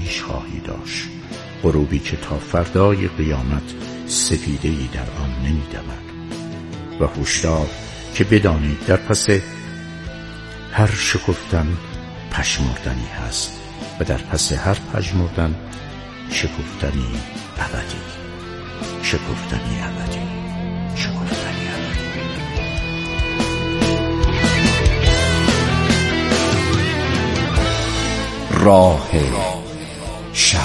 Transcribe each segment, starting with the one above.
پیش خواهی داشت، غروبی که تا فردای قیامت سپیده‌ای در آن نمی‌دمد. و هوشدار که بدانید در پس هر شکفتن پژمردنی هست و در پس هر پژمردن شکفتنی ابدی. شکفتنی ابدی. شکفتنی ابدی. راه شب.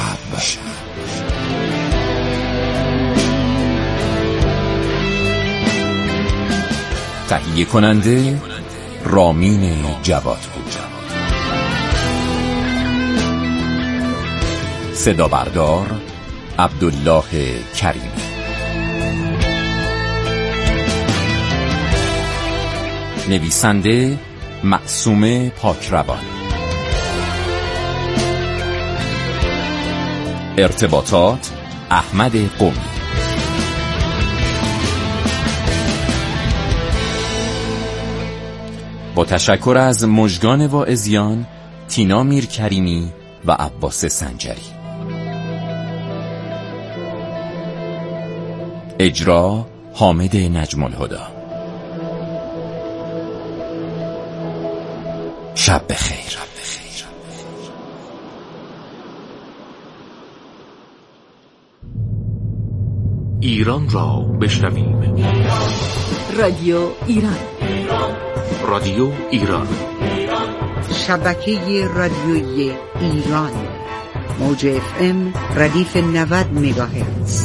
تهیه کننده رامین جوادپور. صدا بردار عبدالله کریمی. نویسنده معصومه پاکروان. ارتباطات احمد قومی. با تشکر از مژگان واعظیان، تینا میرکریمی و عباس سنجری. اجرا حامد نجم الهدی. شب بخیر. ایران را بشنویم. رادیو ایران. رادیو ایران. شبکه رادیویی ایران. موج FM ردیف 90 مگاهرتز.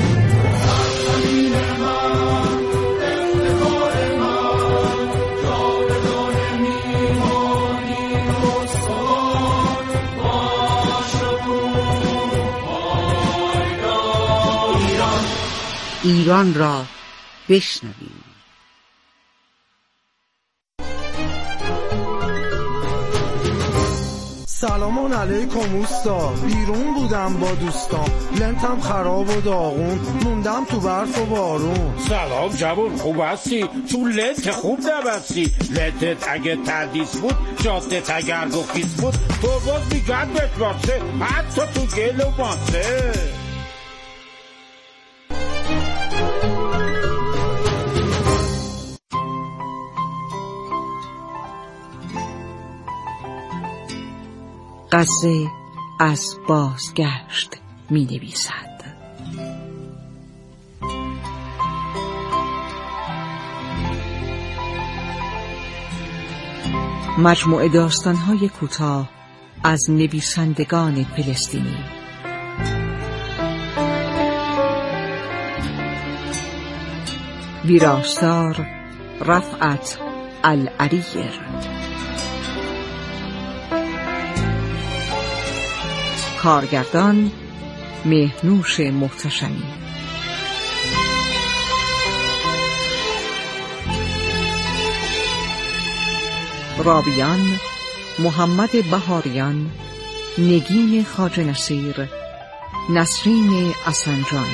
ایران را بشنویم. سلامان علیکم اوستا. بیرون بودم با دوستام، لنتم خراب و داغون، موندم تو برف و بارون. سلام جوون، خوب هستی؟ تو لنت خوب نبستی. لنتت اگه تردیس بود، جادت اگر گفیس بود، تو باز میگن بتباسه، حتی تو گل و ماسه. قصه از بازگشت می نویسد. مجموعه داستان‌های کوتاه از نویسندگان فلسطینی. ویراستار رفعت العریر. کارگردان مهنوش محتشمی. راویان محمد بهاریان، نگین خواجه نصیر، نسرین اسنجان.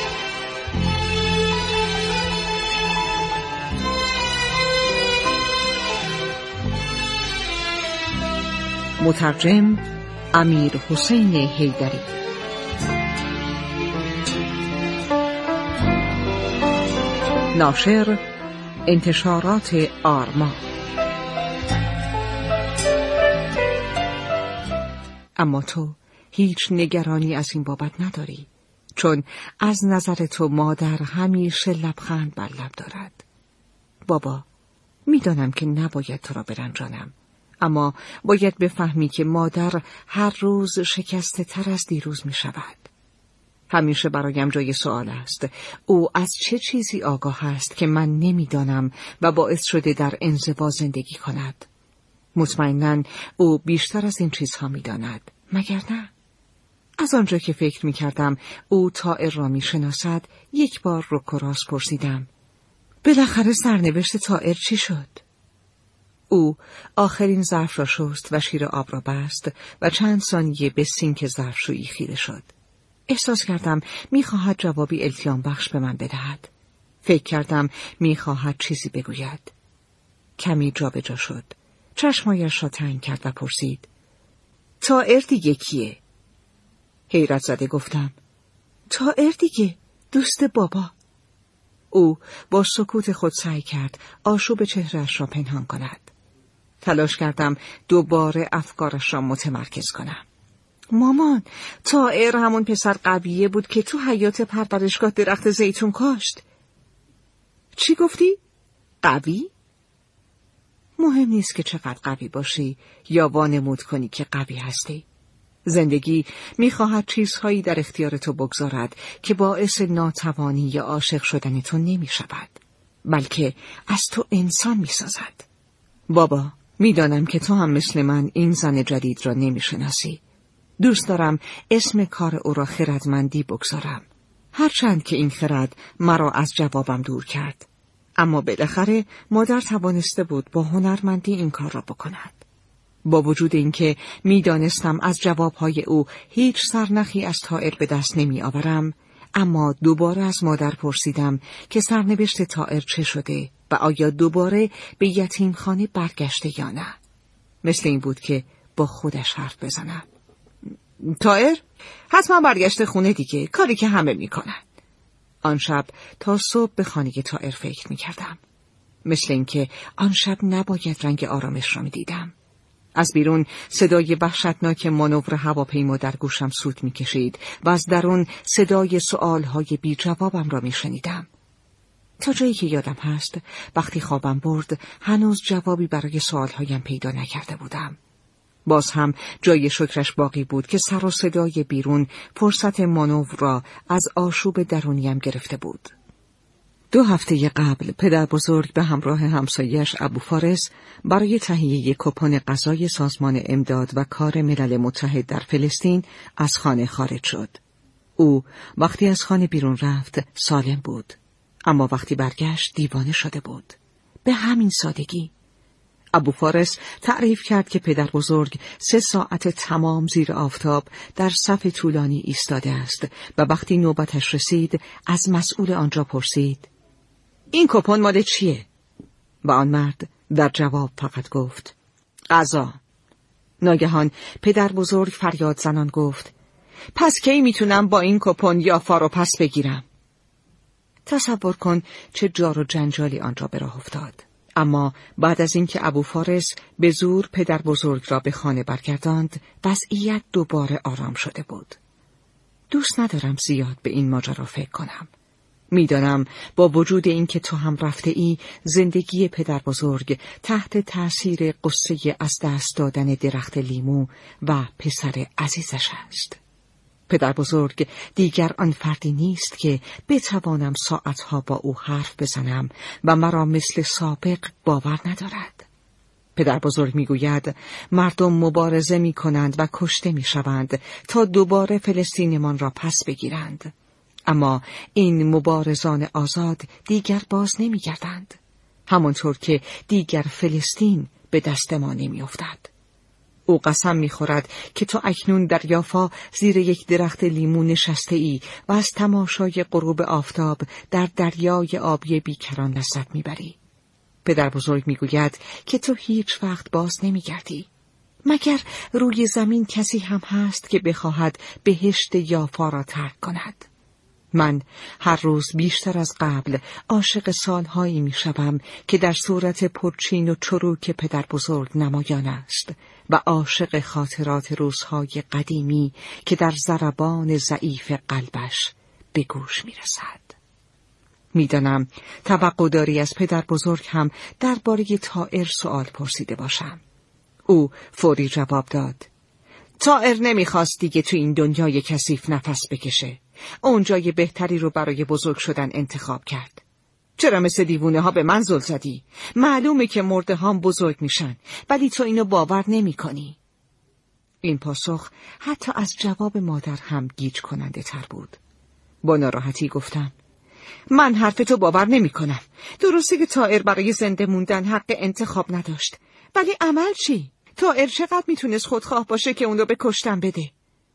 مترجم امیر حسین حیدری. ناشر انتشارات آرما. اما تو هیچ نگرانی از این بابت نداری، چون از نظر تو مادر همیشه لبخند بر لب دارد. بابا، میدانم که نباید تو را برنجانم، اما باید بفهمی که مادر هر روز شکسته تر از دیروز می شود. همیشه برایم جای سوال است، او از چه چیزی آگاه است که من نمیدانم و باعث شده در انزوا زندگی کند. مطمئناً او بیشتر از این چیزها میداند، مگر نه؟ از آنجا که فکر میکردم او طائر را میشناسد، یک بار رک و راست پرسیدم: بالاخره سرنوشت طائر چی شد؟ او آخرین ظرف را شست و شیر آب را بست و چند ثانیه به سینک ظرفشویی خیره شد. احساس کردم میخواهد جوابی التیام بخش به من بدهد. فکر کردم میخواهد چیزی بگوید. کمی جابجا شد. چشمایش را تنگ کرد و پرسید: طائر دیگه کیه؟ حیرت زده گفتم طائر دیگه، دوست بابا. او با سکوت خود سعی کرد آشوب چهرهش را پنهان کند. تلاش کردم دوباره افکارش را متمرکز کنم. مامان، طائر همون پسر قویه بود که تو حیاط پرورشگاه درخت زیتون کاشت. چی گفتی؟ قوی؟ مهم نیست که چقدر قوی باشی یا وانمود کنی که قوی هستی. زندگی می‌خواهد چیزهایی در اختیار تو بگذارد که باعث ناتوانی یا عاشق شدن تو نمی‌شود، بلکه از تو انسان می‌سازد. بابا، می‌دانم که تو هم مثل من این زن جدید را نمی‌شناسی. دوست دارم اسم کار او را خردمندی بگذارم، هرچند که این خرد مرا از جوابم دور کرد. اما بالاخره مادر توانسته بود با هنرمندی این کار را بکند. با وجود اینکه میدانستم از جوابهای او هیچ سرنخی از طائر به دست نمی آورم، اما دوباره از مادر پرسیدم که سرنوشت طائر چه شده و آیا دوباره به یتیمخانه برگشته یا نه. مثل این بود که با خودش حرف بزنم. طائر حتما برگشته خونه دیگه، کاری که همه میکنن. آن شب تا صبح به خانه طائر فکر میکردم. مثل اینکه آن شب نباید رنگ آرامش را میدیدم. از بیرون صدای وحشتناک مانور هواپیما در گوشم سوت میکشید و از درون صدای سؤالهای بی جوابم را میشنیدم. تا جایی که یادم هست وقتی خوابم برد هنوز جوابی برای سؤالهایم پیدا نکرده بودم. باز هم جای شکرش باقی بود که سر و صدای بیرون فرصت مانور را از آشوب درونیم گرفته بود. 2 هفته قبل پدر بزرگ به همراه همسایه‌اش ابوفارس برای تهیه کوپن غذای سازمان امداد و کار ملل متحد در فلسطین از خانه خارج شد. او وقتی از خانه بیرون رفت سالم بود، اما وقتی برگشت دیوانه شده بود. به همین سادگی. ابوفارس تعریف کرد که پدر بزرگ 3 ساعت تمام زیر آفتاب در صف طولانی ایستاده است و وقتی نوبتش رسید از مسئول آنجا پرسید این کوپن مال چیه؟ و آن مرد در جواب فقط گفت غذا. ناگهان پدر بزرگ فریاد زنان گفت پس کی میتونم با این کوپن یافا رو پس بگیرم؟ تصور کن چه جار و جنجالی آنجا به راه افتاد. اما بعد از اینکه ابوفارس به زور پدر بزرگ را به خانه برگرداند، وضعیت دوباره آرام شده بود. دوست ندارم زیاد به این ماجرا فکر کنم. میدانم با وجود اینکه تو هم رفته ای، زندگی پدر بزرگ تحت تأثیر قصه از دست دادن درخت لیمو و پسر عزیزش است. پدر بزرگ دیگر آن فردی نیست که بتوانم ساعتها با او حرف بزنم و مرا مثل سابق باور ندارد. پدر بزرگ میگوید مردم مبارزه می کنند و کشته می شوند تا دوباره فلسطینمان را پس بگیرند. اما این مبارزان آزاد دیگر باز نمی گردند. همانطور که دیگر فلسطین به دست ما نمی افتد. او قسم می‌خورد که تو اکنون در یافا زیر یک درخت لیمو نشسته ای و از تماشای غروب آفتاب در دریای آبی بیکران لذت می‌بری. پدر بزرگ می‌گوید که تو هیچ وقت باز نمی‌گردی. مگر روی زمین کسی هم هست که بخواهد بهشت یافا را ترک کند؟ من هر روز بیشتر از قبل عاشق سالهایی میشوم که در صورت پرچین و چروک پدر بزرگ نمایان است و عاشق خاطرات روزهای قدیمی که در ضربان ضعیف قلبش به گوش میرسد. میدانم توقع داری از پدر بزرگ هم درباره طائر سوال پرسیده باشم. او فوری جواب داد: طائر نمیخواست دیگه تو این دنیای کثیف نفس بکشه. اون جای بهتری رو برای بزرگ شدن انتخاب کرد. چرا مثل دیوونه ها به من زل زدی؟ معلومه که مرده هام بزرگ میشن، ولی تو اینو باور نمی کنی. این پاسخ حتی از جواب مادر هم گیج کننده تر بود. با ناراحتی گفتم: من حرف تو باور نمی کنم. درسته که طائر برای زنده موندن حق انتخاب نداشت، ولی عمل چی؟ طائر چقدر میتونست خودخواه باشه که اون رو به کشتن بده؟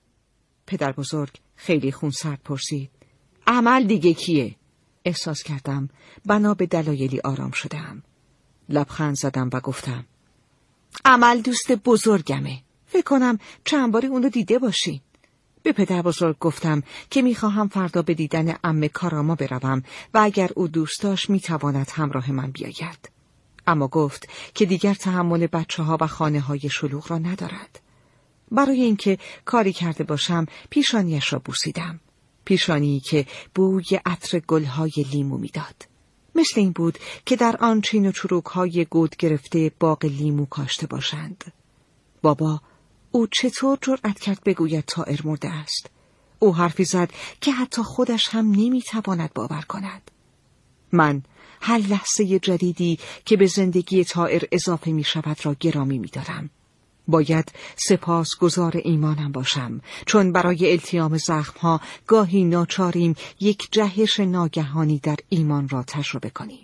پدر بزرگ خیلی خونسرد پرسید: عمل دیگه کیه؟ احساس کردم بنا به دلایلی آرام شدم. لبخند زدم و گفتم: عمل دوست بزرگمه. فکر کنم چند باری اون رو دیده باشی. به پدر بزرگ گفتم که میخواهم فردا به دیدن عمه کاراما بروم و اگر او دوست داشت میتواند همراه من بیاید. اما گفت که دیگر تحمل بچه‌ها و خانه‌های شلوغ را ندارد. برای اینکه کاری کرده باشم پیشانیش را بوسیدم. پیشانی که بوی عطر گل‌های لیمو میداد. مثل این بود که در آن چین و چروک‌های گود گرفته باغ لیمو کاشته باشند. بابا، او چطور جرأت کرد بگوید طائر مرده است؟ او حرفی زد که حتی خودش هم نمیتواند باور کند. من هر لحظه جدیدی که به زندگی طائر اضافه می شود را گرامی می دارم. باید سپاسگزار ایمانم باشم، چون برای التیام زخمها گاهی ناچاریم یک جهش ناگهانی در ایمان را تجربه کنیم.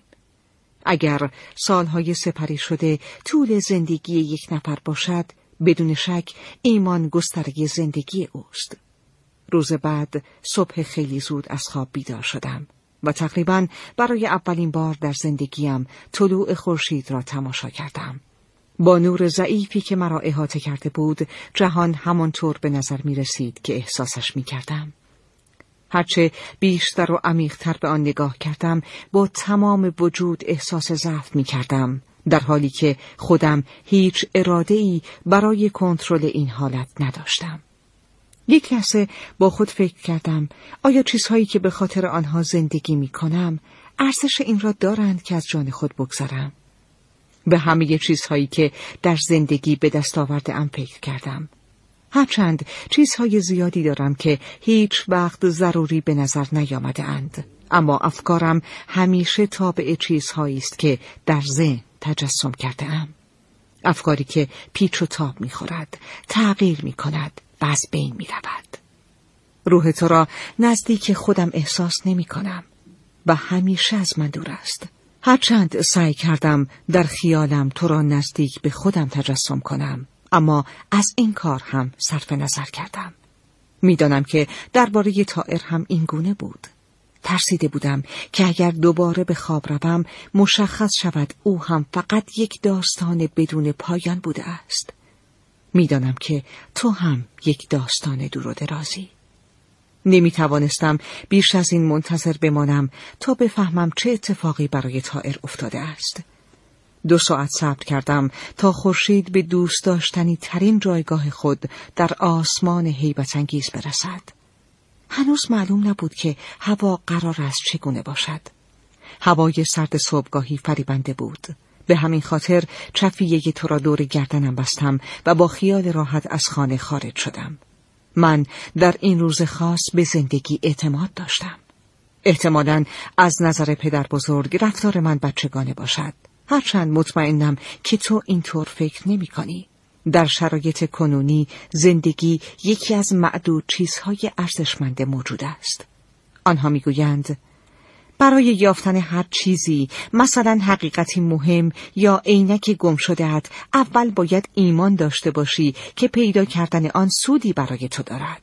اگر سالهای سپری شده طول زندگی یک نفر باشد، بدون شک ایمان گستره زندگی اوست. روز بعد صبح خیلی زود از خواب بیدار شدم و تقریباً برای اولین بار در زندگیم طلوع خورشید را تماشا کردم. با نور ضعیفی که مرا احاطه کرده بود، جهان همانطور به نظر می رسید که احساسش می کردم. هرچه بیشتر و عمیق‌تر به آن نگاه کردم، با تمام وجود احساس ضعف می کردم، در حالی که خودم هیچ اراده‌ای برای کنترل این حالت نداشتم. یک لحظه با خود فکر کردم آیا چیزهایی که به خاطر آنها زندگی می کنم ارزش این را دارند که از جان خود بگذرم؟ به همه چیزهایی که در زندگی به دست آورده‌ام فکر کردم. هرچند چیزهای زیادی دارم که هیچ وقت ضروری به نظر نیامده اند، اما افکارم همیشه تابع چیزهایی است که در ذهن تجسم کرده‌ام. افکاری که پیچ و تاب می‌خورد، تغییر می‌کند و از بین می‌رود. روح تو را نزدیک خودم احساس نمی‌کنم و همیشه از من دور است. هرچند سعی کردم در خیالم تو را نزدیک به خودم تجسم کنم، اما از این کار هم صرف نظر کردم. میدانم که درباره طائر هم این گونه بود. ترسیده بودم که اگر دوباره به خواب روم مشخص شود او هم فقط یک داستان بدون پایان بوده است. میدانم که تو هم یک داستان دور و درازی. نمیتوانستم بیش از این منتظر بمانم تا بفهمم چه اتفاقی برای طائر افتاده است. 2 ساعت صبر کردم تا خورشید به دوست داشتنی ترین جایگاه خود در آسمان هیبت انگیز برسد. هنوز معلوم نبود که هوا قرار است چگونه باشد. هوای سرد صبحگاهی فریبنده بود. به همین خاطر چفیه تو را دور گردنم بستم و با خیال راحت از خانه خارج شدم. من در این روز خاص به زندگی اعتماد داشتم. احتمالاً از نظر پدر بزرگ رفتار من بچگانه باشد. هرچند مطمئنم که تو اینطور فکر نمی کنی. در شرایط کنونی زندگی یکی از معدود چیزهای ارزشمند موجود است. آنها میگویند برای یافتن هر چیزی، مثلا حقیقتی مهم یا عینک گم شده‌ات، اول باید ایمان داشته باشی که پیدا کردن آن سودی برای تو دارد.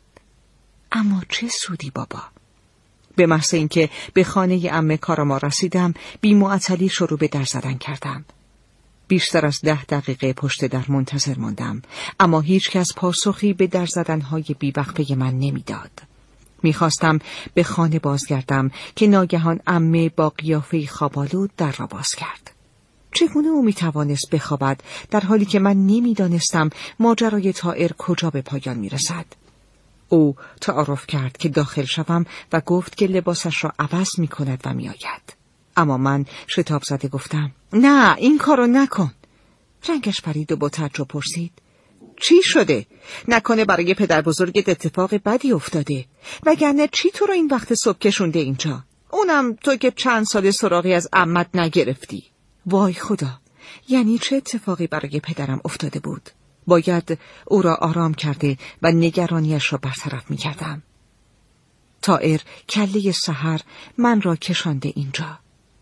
اما چه سودی بابا؟ به محض اینکه به خانه عمه کاراما رسیدم، بی‌معطلی شروع به در زدن کردم. بیشتر از 10 دقیقه پشت در منتظر ماندم، اما هیچ کس پاسخی به در زدنهای بی‌وقفه من نمیداد. میخواستم به خانه بازگردم که ناگهان عمه با قیافه خواب‌آلود در را باز کرد. چگونه او میتوانست بخوابد در حالی که من نمیدانستم ماجرای طائر کجا به پایان میرسد؟ او تعارف کرد که داخل شوم و گفت که لباسش را عوض میکند و میآید. اما من شتاب زده گفتم نه، این کارو نکن. رنگش پرید و با تعجب پرسید چی شده؟ نکنه برای پدر بزرگت اتفاق بدی افتاده؟ وگرنه چی تو رو این وقت صبح کشونده اینجا؟ اونم تو که چند سال سراغی از عمت نگرفتی. وای خدا، یعنی چه اتفاقی برای پدرم افتاده بود؟ باید او را آرام کرده و نگرانیش را برطرف می کردم. طائر کله سحر من را کشانده اینجا.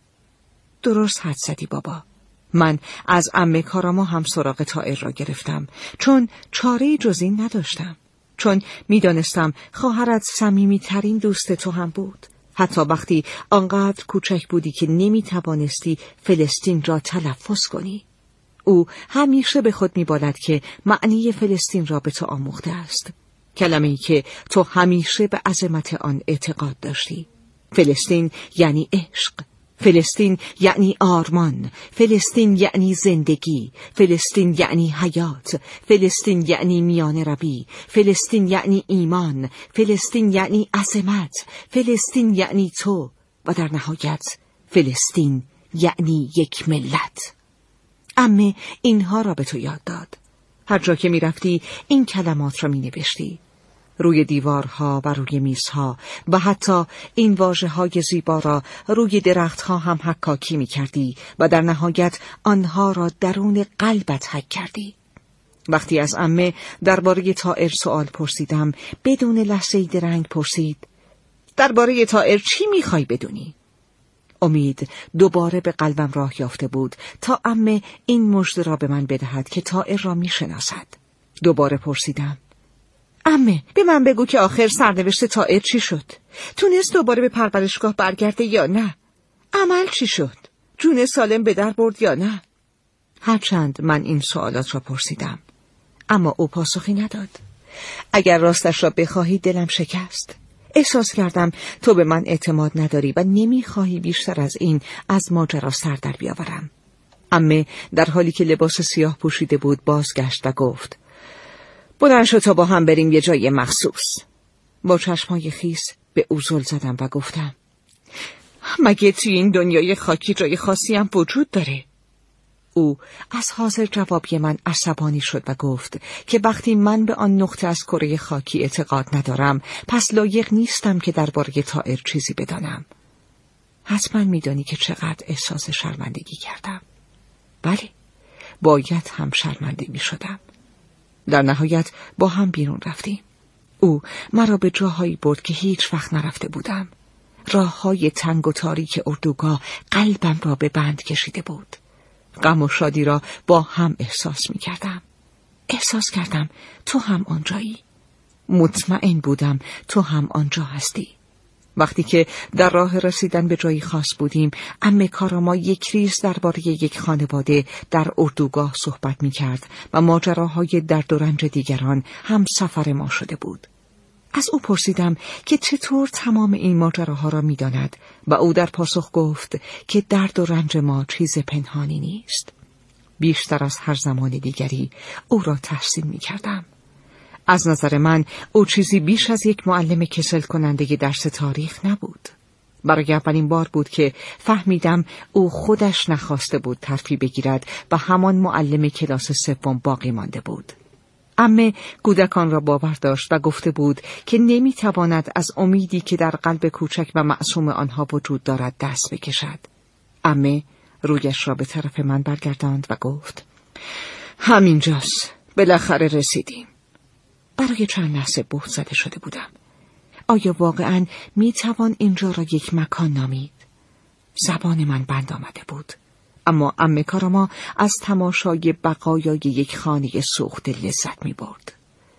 درست حد زدی بابا. من از عمه کاراما هم سراغ طائر را گرفتم، چون چاره جز این نداشتم. چون میدانستم خواهرت صمیمی ترین دوست تو هم بود، حتی وقتی آنقدر کوچک بودی که نمیتوانستی فلسطین را تلفظ کنی. او همیشه به خود میبالد که معنی فلسطین را به تو آموخته است. کلمه‌ای که تو همیشه به عظمت آن اعتقاد داشتی. فلسطین یعنی عشق، فلسطین یعنی آرمان، فلسطین یعنی زندگی، فلسطین یعنی حیات، فلسطین یعنی میانه روی، فلسطین یعنی ایمان، فلسطین یعنی عظمت، فلسطین یعنی تو و در نهایت فلسطین یعنی یک ملت. عمه اینها را به تو یاد داد. هر جا که می رفتی این کلمات را می نوشتی. روی دیوارها و روی میزها و حتی این واژه‌های زیبا را روی درختها هم حکاکی می کردی و در نهایت آنها را درون قلبت حک کردی. وقتی از عمه درباره طائر سوال پرسیدم، بدون لحظه‌ای درنگ پرسید: درباره طائر چی می خوای بدونی؟ امید دوباره به قلبم راه یافته بود تا عمه این مژده را به من بدهد که طائر را می شناسد. دوباره پرسیدم: عمه به من بگو که آخر سرنوشت طائر چی شد؟ تونست دوباره به پرورشگاه برگرده یا نه؟ عمل چی شد؟ جون سالم به در برد یا نه؟ هرچند من این سوالات را پرسیدم، اما او پاسخی نداد. اگر راستش را بخواهی دلم شکست. احساس کردم تو به من اعتماد نداری و نمیخواهی بیشتر از این از ماجرا سر در بیاورم. عمه در حالی که لباس سیاه پوشیده بود بازگشت و گفت: بلند شو تا با هم بریم یه جای مخصوص. با چشمای خیس به او زل زدم و گفتم: مگه توی این دنیای خاکی جای خاصی هم وجود داره؟ او از حاضر جوابی من عصبانی شد و گفت که وقتی من به آن نقطه از کره خاکی اعتقاد ندارم، پس لایق نیستم که درباره طائر چیزی بدانم. حتما میدانی که چقدر احساس شرمندگی کردم. بله، باید هم شرمنده میشدم. در نهایت با هم بیرون رفتیم. او مرا به جاهایی برد که هیچ وقت نرفته بودم. راههای تنگ و تاریک اردوگاه قلبم را به بند کشیده بود. غم و شادی را با هم احساس می کردم. احساس کردم تو هم آنجایی. مطمئن بودم تو هم آنجا هستی. وقتی که در راه رسیدن به جایی خاص بودیم، عمه کاراما یک ریز درباره یک خانواده در اردوگاه صحبت می کرد و ماجراهای درد و رنج دیگران هم سفر ما شده بود. از او پرسیدم که چطور تمام این ماجراها را می داند و او در پاسخ گفت که درد و رنج ما چیز پنهانی نیست. بیشتر از هر زمان دیگری او را تحسین می کردم. از نظر من او چیزی بیش از یک معلم کسل کننده درس تاریخ نبود. برای اولین بار بود که فهمیدم او خودش نخواسته بود ترفیع بگیرد و همان معلم کلاس سوم باقی مانده بود. عمه کودکان را باور داشت و گفته بود که نمیتواند از امیدی که در قلب کوچک و معصوم آنها وجود دارد دست بکشد. عمه رویش را به طرف من برگرداند و گفت: همینجاست، بالاخره رسیدیم. برای چند لحظه بهت زده شده بودم. آیا واقعاً میتوان اینجا را یک مکان نامید؟ زبان من بند آمده بود. اما عمه کاراما از تماشای بقایای یک خانه سوخته لذت می برد.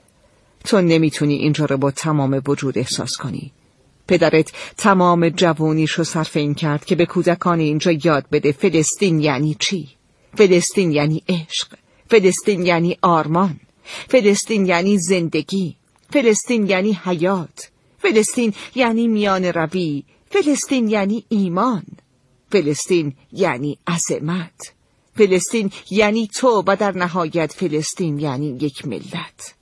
تو نمیتونی اینجا را با تمام وجود احساس کنی. پدرت تمام جوانیشو صرف این کرد که به کودکان اینجا یاد بده فلسطین یعنی چی؟ فلسطین یعنی عشق، فلسطین یعنی آرمان، فلسطین یعنی زندگی، فلسطین یعنی حیات، فلسطین یعنی میانه روی، فلسطین یعنی ایمان، فلسطین یعنی عظمت، فلسطین یعنی تو و در نهایت فلسطین یعنی یک ملت.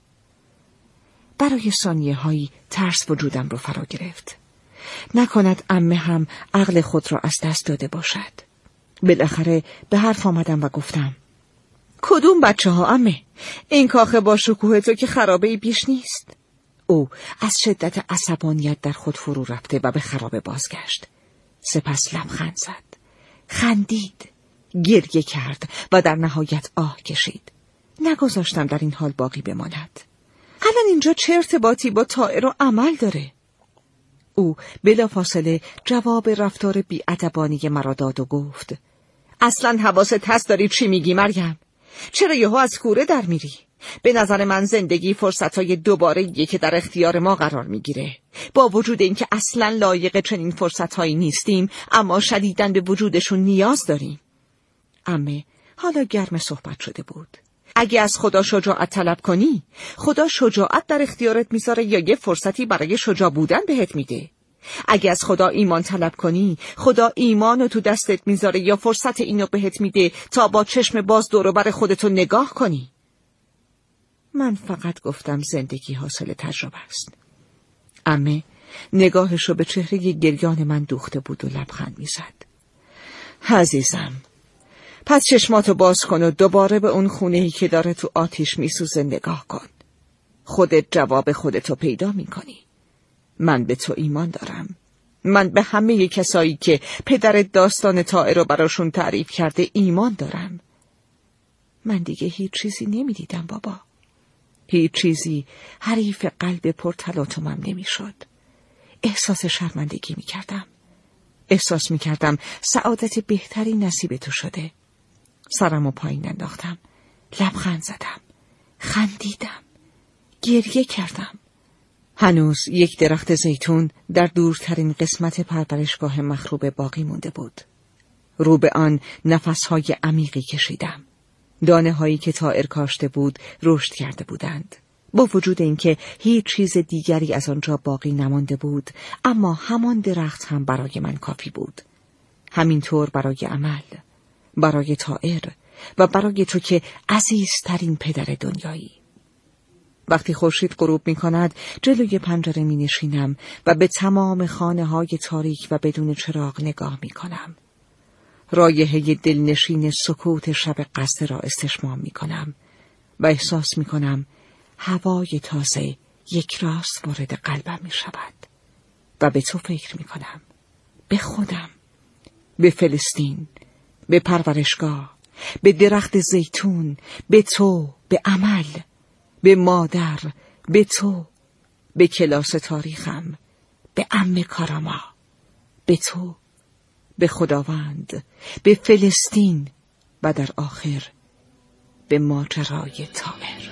برای ثانیه‌هایی ترس وجودم رو فرا گرفت. نکند عمه هم عقل خود را از دست داده باشد. بالاخره به حرف آمدم و گفتم: کدوم بچه ها عمه؟ این کاخ با شکوه تو که خرابه‌ای بیش نیست. او از شدت عصبانیت در خود فرو رفته و به خرابه بازگشت. سپس لبخند زد، خندید، گریه کرد و در نهایت آه کشید. نگذاشتم در این حال باقی بماند. الان اینجا چه ارتباطی با طائر و عمل داره؟ او بلافاصله جواب رفتار بی‌ادبانه مرا داد و گفت: اصلا حواست هست داری چی میگی مریم؟ چرا یهو از کوره در میری؟ به نظر من زندگی فرصتهای دوباره‌ایه که در اختیار ما قرار میگیره. با وجود اینکه اصلا لایق چنین فرصتهایی نیستیم، اما شدیداً به وجودشون نیاز داریم. عمه حالا گرم صحبت شده بود. اگه از خدا شجاعت طلب کنی، خدا شجاعت در اختیارت میذاره یا یه فرصتی برای شجاع بودن بهت میده. اگه از خدا ایمان طلب کنی، خدا ایمانو تو دستت میذاره یا فرصت اینو بهت میده تا با چشم باز دور و بر خودتو نگاه کنی. من فقط گفتم زندگی حاصل تجربه است. عمه نگاهشو به چهره گریان من دوخته بود و لبخند میزد. عزیزم، پس چشماتو باز کن و دوباره به اون خونه‌ای که داره تو آتیش میسوزه نگاه کن. خودت جواب خودتو پیدا میکنی. من به تو ایمان دارم. من به همه کسایی که پدرت داستان طائر رو براشون تعریف کرده ایمان دارم. من دیگه هیچ چیزی نمیدیدم بابا. هیچ چیزی حریف قلب پرتلاطمم نمیشد. احساس شرمندگی میکردم. احساس میکردم سعادت بهتری نصیب تو شده. سرمو پایین انداختم. لبخند زدم. خندیدم. گریه کردم. هنوز یک درخت زیتون در دورترین قسمت پرورشگاه مخروبه باقی مونده بود. رو به آن نفسهای عمیقی کشیدم. دانه هایی که طائر کاشته بود رشد کرده بودند. با وجود اینکه هیچ چیز دیگری از آنجا باقی نمانده بود، اما همان درخت هم برای من کافی بود. همینطور برای عمل، برای طائر و برای تو که عزیزترین پدر دنیایی. وقتی خورشید غروب می کند جلوی پنجره می نشینم و به تمام خانه های تاریک و بدون چراغ نگاه می کنم. رایحه دلنشین سکوت شب قصد را استشمام می کنم و احساس می کنم هوای تازه یک راست وارد قلبم می شود و به تو فکر می کنم، به خودم، به فلسطین، به پرورشگاه، به درخت زیتون، به تو، به عمل، به مادر، به تو، به کلاس تاریخم، به عمه کاراما، به تو، به خداوند، به فلسطین و در آخر به ماجرای طائر.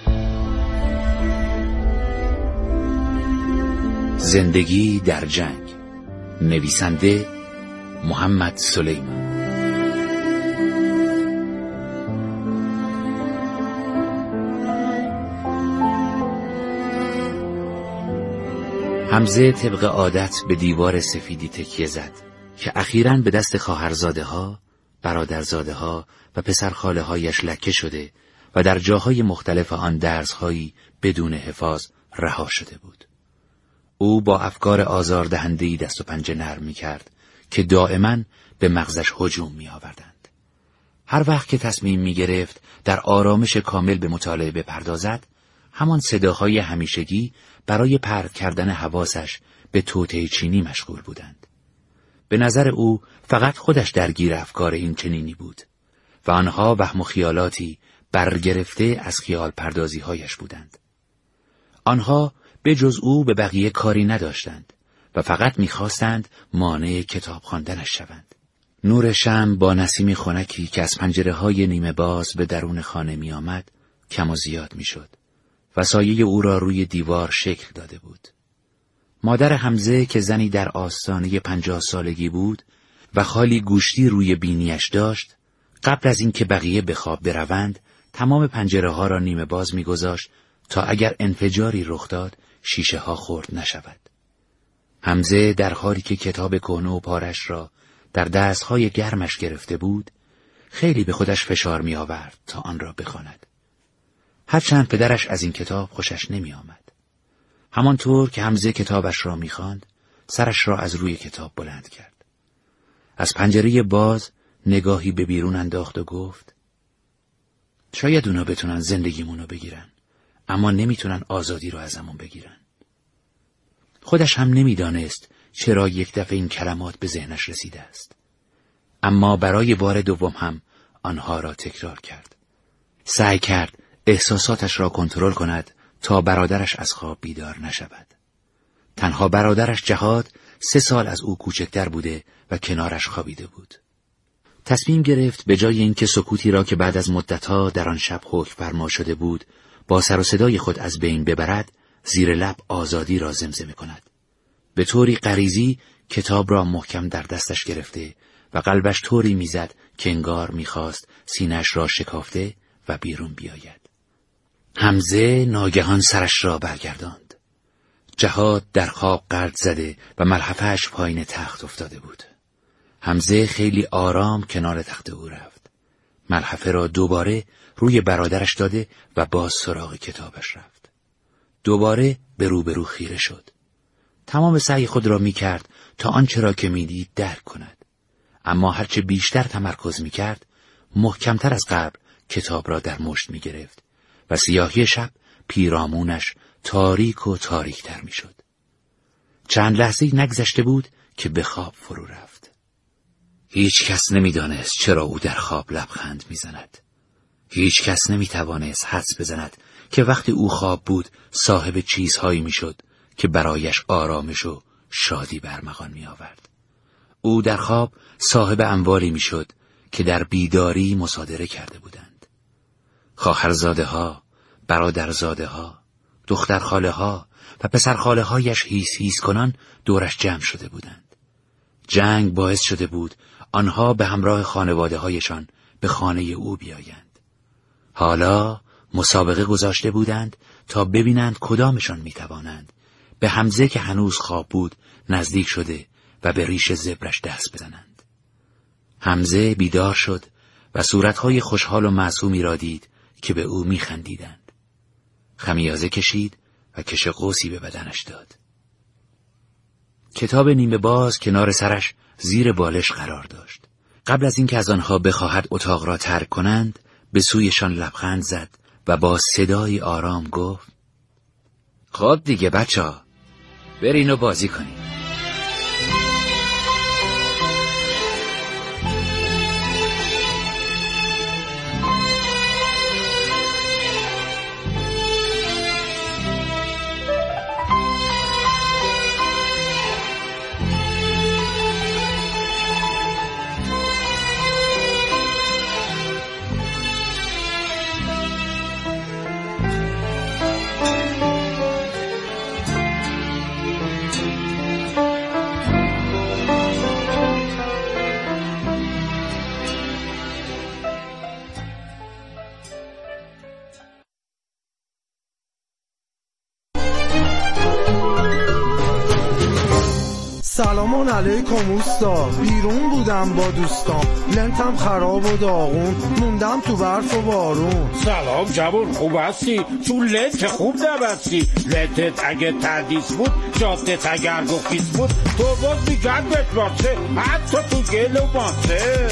زندگی در جنگ، نویسنده محمد سلیمان. حمزه طبق عادت به دیوار سفیدی تکیه زد که اخیراً به دست خواهرزاده ها، برادرزاده ها و پسرخاله هایش لکه شده و در جاهای مختلف آن درسهایی بدون حفاظ رها شده بود. او با افکار آزاردهنده‌ای دست و پنجه نرم می‌کرد که دائما به مغزش هجوم می‌آوردند. هر وقت که تصمیم می‌گرفت در آرامش کامل به مطالعه بپردازد، همان صداهای همیشگی برای پرت کردن حواسش به توطئه چینی مشغول بودند. به نظر او فقط خودش درگیر افکار این چنینی بود و آنها وهم و خیالاتی برگرفته از خیال پردازی هایش بودند. آنها به جز او به بقیه کاری نداشتند و فقط می‌خواستند مانع کتاب خواندنش شوند. نور شمع با نسیم خنکی که از پنجره‌های نیمه باز به درون خانه می‌آمد کم و زیاد می‌شد و سایه او را روی دیوار شکل داده بود. مادر حمزه که زنی در آستانه 50 سالگی بود و خالی گوشتی روی بینیش داشت، قبل از اینکه بقیه به خواب بروند تمام پنجره‌ها را نیمه باز می‌گذاشت تا اگر انفجاری رخ داد شیشه ها خرد نشود. حمزه در حالی که کتاب کهنه و پارش را در دستهای گرمش گرفته بود، خیلی به خودش فشار می آورد تا آن را بخواند. هرچند پدرش از این کتاب خوشش نمی آمد. همانطور که حمزه کتابش را می خواند، سرش را از روی کتاب بلند کرد. از پنجره باز نگاهی به بیرون انداخت و گفت: شاید اونا بتونن زندگیمونو بگیرن، اما نمیتونن آزادی رو ازمون بگیرن. خودش هم نمیدانست چرا یک دفعه این کلمات به ذهنش رسیده است. اما برای بار دوم هم آنها را تکرار کرد. سعی کرد احساساتش را کنترل کند تا برادرش از خواب بیدار نشود. تنها برادرش جهاد 3 سال از او کوچکتر بوده و کنارش خوابیده بود. تصمیم گرفت به جای اینکه سکوتی را که بعد از مدتها در آن شب حکم فرما شده بود با سر و صدای خود از بین ببرد، زیر لب آزادی را زمزمه کند. به طوری غریزی کتاب را محکم در دستش گرفته و قلبش طوری میزد که انگار میخواست سینه‌اش را شکافته و بیرون بیاید. حمزه ناگهان سرش را برگرداند. جهاد در خواب غلط زده و ملحفه‌اش پایین تخت افتاده بود. حمزه خیلی آرام کنار تخت او رفت. ملحفه را دوباره روی برادرش داده و باز سراغ کتابش رفت. دوباره به روبرو خیره شد. تمام سعی خود را می کرد تا آنچه را که می دید درک کند. اما هرچه بیشتر تمرکز می کرد، محکمتر از قبل کتاب را در مشت می گرفت و سیاهی شب پیرامونش تاریک و تاریکتر می شد. چند لحظه نگذشته بود که به خواب فرو رفت. هیچ کس نمی دانست چرا او در خواب لبخند می زند. هیچ کس نمی توانست حدس بزند که وقتی او خواب بود صاحب چیزهایی می شد که برایش آرامش و شادی برمغان می آورد. او در خواب صاحب اموالی می شد که در بیداری مصادره کرده بودند. خواهرزاده ها، برادرزاده ها، دخترخاله ها و پسرخاله هایش هیس هیس کنان دورش جمع شده بودند. جنگ باعث شده بود آنها به همراه خانواده هایشان به خانه او بیایند. حالا مسابقه گذاشته بودند تا ببینند کدامشان میتوانند به حمزه که هنوز خواب بود نزدیک شده و به ریش زبرش دست بزنند. حمزه بیدار شد و صورتهای خوشحال و معصومی را دید که به او میخندیدند. خمیازه کشید و کش قوسی به بدنش داد. کتاب نیمه باز کنار سرش زیر بالش قرار داشت. قبل از اینکه از آنها بخواهد اتاق را ترک کنند، به سویشان لبخند زد و با صدای آرام گفت: خب دیگه بچه‌ها، برین و بازی کنین. سلام علیکم اوستا، بیرون بودم با دوستام، لنتم خراب و داغون، موندم تو برف و بارون. سلام جوون، خوب هستی؟ تو لنت خوب نبستی. لنتت اگه تردیس بود، جادت اگر گفیس بود، تو باز میگرد بتبارسه، حتی تو گل و ماسه.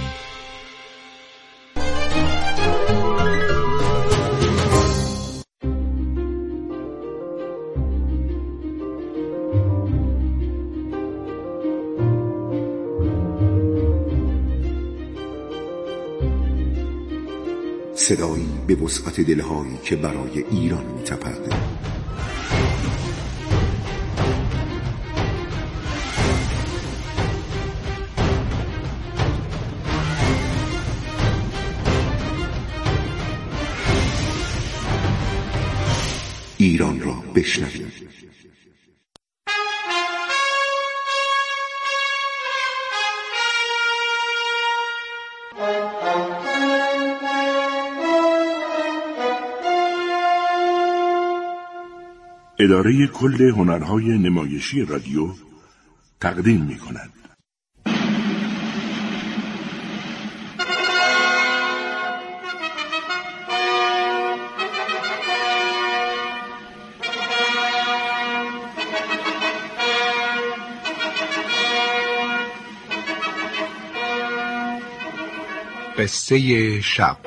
صدایی به وسعت دلهایی که برای ایران می‌تپد. ایران را بشنوید. اداره کل هنرهای نمایشی رادیو تقدیم می‌کند. قصه شب.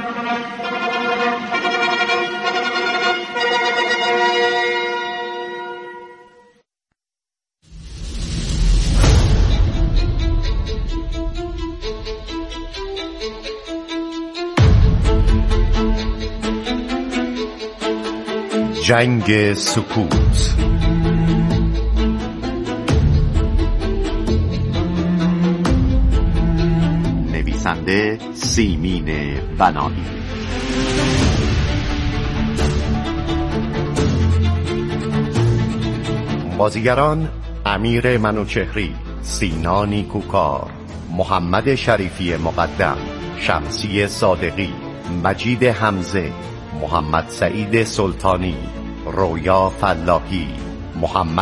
جنگ سکوت. نویسنده سیمین بنایی. بازیگران: امیر منوچهری، سینا نیکوکار، محمد شریفی مقدم، شمسی صادقی، مجید حمزه، محمد سعید سلطانی، رویا فلاحی، محمد